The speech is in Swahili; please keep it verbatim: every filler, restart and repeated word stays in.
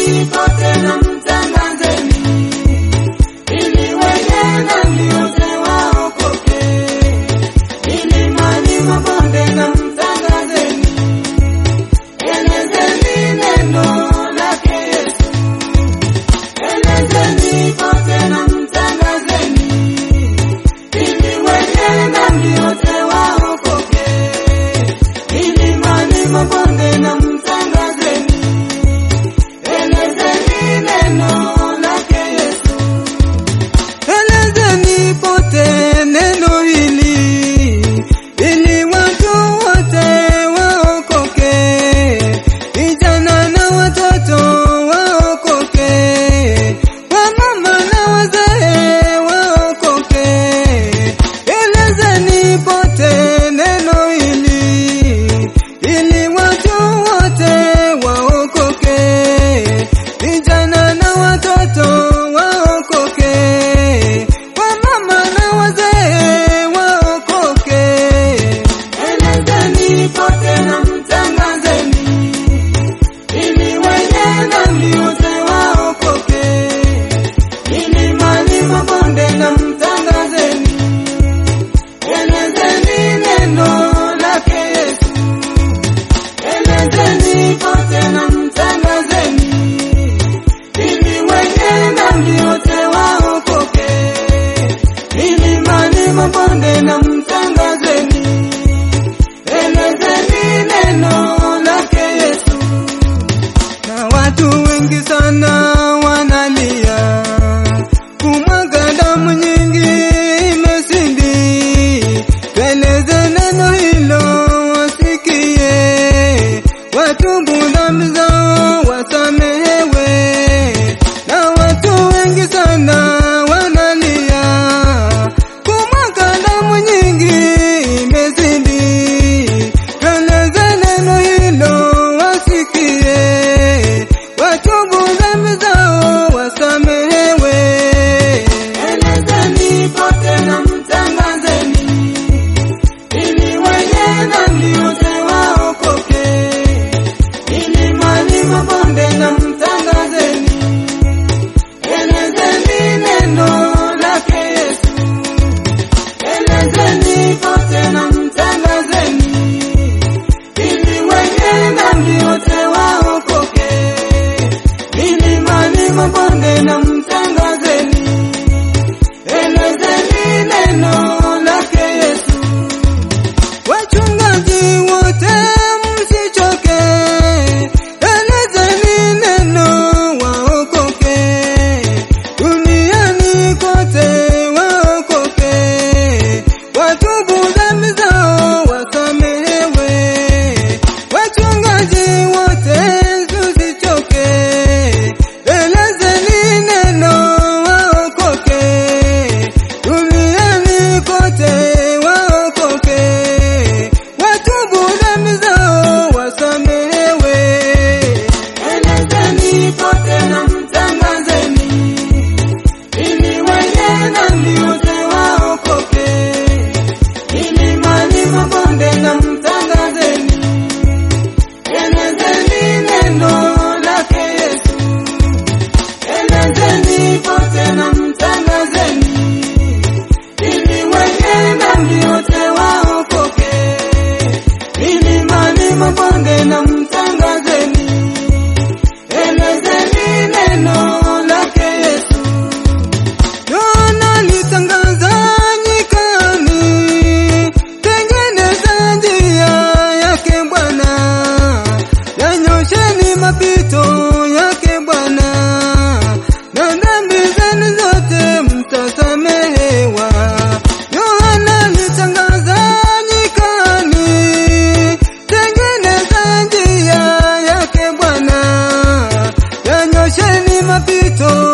Enezeni kote na mtangazeni, ili wenye dhambi wote waokoke. Milimani mabonde na mtangazeni, enezeni neno lake Yesu. Enezeni kote na mtangazeni, ili wenye dhambi wote waokoke. Milimani mabonde na mtangazeni, enezeni neno lake Yesu. Enezeni pote neno hili, ili watu wote waokoke. Vijana na watoto waokoke, wamama na wazee waokoke. Enezeni pote neno hili, ili watu wote waokoke. Vijana na watoto waokoke, wamama na wazee waokoke. Enezeni pote na mtangazeni, ili wenye dhambi wote waokoke. Milimani mabonde na mtangazeni, enezeni neno lake Yesu. Enezeni pote na mtangazeni, ili wenye dhambi wote waokoke. Milimani mabonde na mtangazeni, enezeni neno lake Yesu. Na watu wengi sana wanalia, kumwaga damu nyingi imesindi. Tueleze neno hilo wasikie, watubu dhambi zao wasamehewe. Na watu wengi sana wanalia, kumwaga damu nyingi imezidi. Tueleze neno hilo wasikie, watubu dhambi zao wasamehewe. Enezeni pote na mtangazeni, ili wenye dhambi wote waokoke. Milimani mabonde na mtangazeni, enezeni neno lake Yesu. Enezeni pote na mtangazeni, ili wenye dhambi wote waokoke. Milimani mabonde na mtangazeni, enezeni neno lake Yesu. Wachungaji wote msichoke, enezeni neno waokoke. Duniani kote waokoke, watubu dhambi zao wasamehewe. Wachungaji wote msichoke, enezeni neno waokoke. Duniani kote waokoke, watubu dhambi zao wasamehewe. Enezeni pote na mtangazeni, ili wenye dhambi wote waokoke. Milimani mabonde na mtangazeni, enezeni neno lake Yesu. Enezeni pote na mtangazeni, ili wenye dhambi wote waokoke. Milimani mabonde na mtangazeni, enezeni neno lake Yesu. Yohana alitangaza nyikani, tengeneza njia yake Bwana, yanyosheni mapito yake Bwana, na dhambi zenu zote mtasamehewa. Yohana alitangaza nyikani, tengeneza njia yake Bwana, yanyosheni mapito